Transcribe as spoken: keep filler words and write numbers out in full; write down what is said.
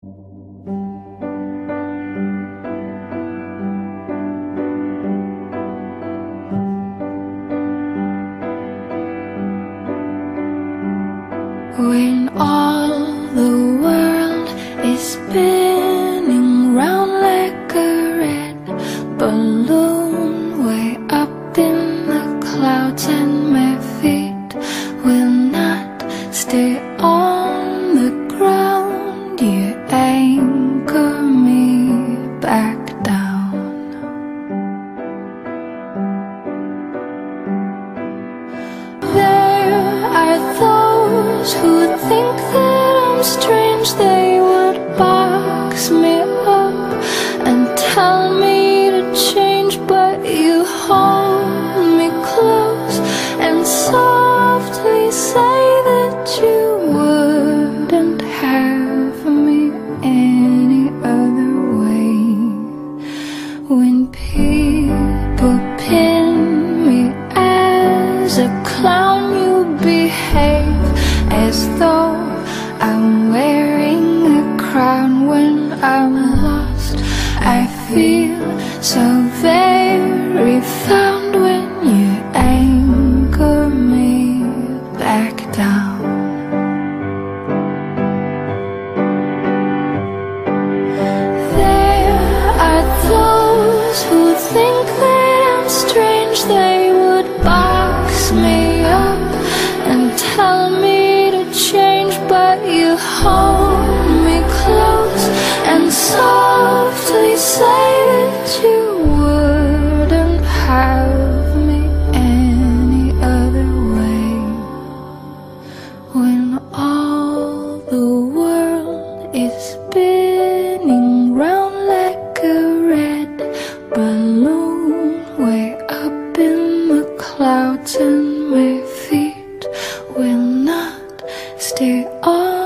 When all the world is spinning round like a red balloon way up in the clouds, and my feet will not stay on the ground, you anchor me back down. There are those who think that I'm strange. They would box me up and tell me to change, but you hold me close and softly say that you wouldn't have me any other way. When people pin me as a clown, you behave as though I'm wearing a crown. When I'm lost, I feel so very found when you anchor me back down. There are those who think that I'm strange. They would box me up and tell me to change, but you hold me close and softly say that you wouldn't have me any other way. When all the world is spinning round like a red balloon way up in the clouds, and my feet will not stay on